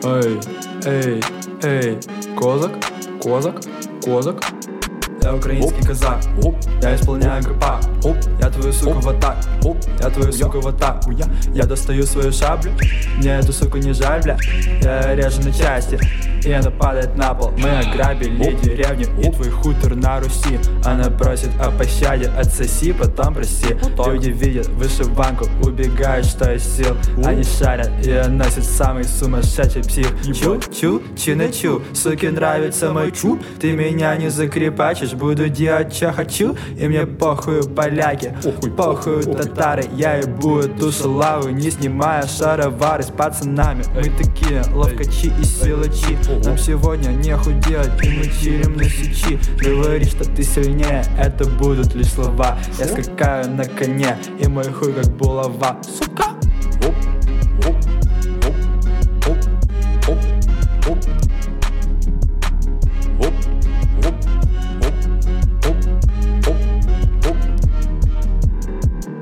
Эй, эй, эй, козак, козак, козак. Я украинский казак, я исполняю ГПА, я твою суку в атак, я твою суку в атаку. Я достаю свою шаблю, мне эту суку не жаль, бля. Я режу на части, и она падает на пол. Мы ограбили деревню и твой хутор на Руси. Она просит о пощаде, отсоси, потом проси. Люди видят вышиванку, убегают, что из сил. Они шарят и носят самый сумасшедший псих. Чу-чу, чи-на-чу, суке нравится мой чу. Ты меня не закрепачишь, буду делать, что хочу. И мне похую поляки, похую татары. Я ебу эту шалаву, не снимая шаровары с пацанами. Мы такие ловкачи и силачи. Нам сегодня нехуй делать, и мы чилим на сечи. Говори, что ты сильнее, это будут лишь слова. Я скакаю на коне, и мой хуй как булава. Сука!